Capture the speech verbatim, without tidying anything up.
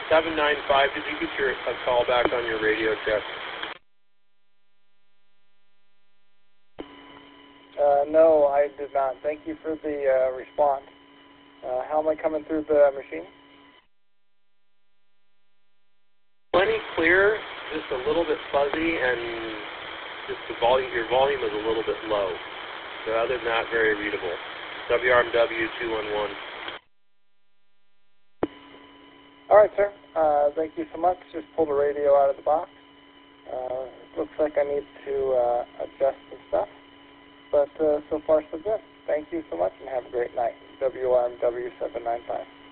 seven nine five, did you get your a call back on your radio check? Uh, no, I did not. Thank you for the uh, response. Uh, how am I coming through the machine? Plenty clear, just a little bit fuzzy, and just the volume. Your volume is a little bit low. So other than that, very readable. W R M W two one one. All right, sir. Uh, thank you so much. Just pulled the radio out of the box. Uh, looks like I need to uh, adjust some stuff. But uh, so far, so good. Thank you so much, and have a great night. W R M W seven nine five.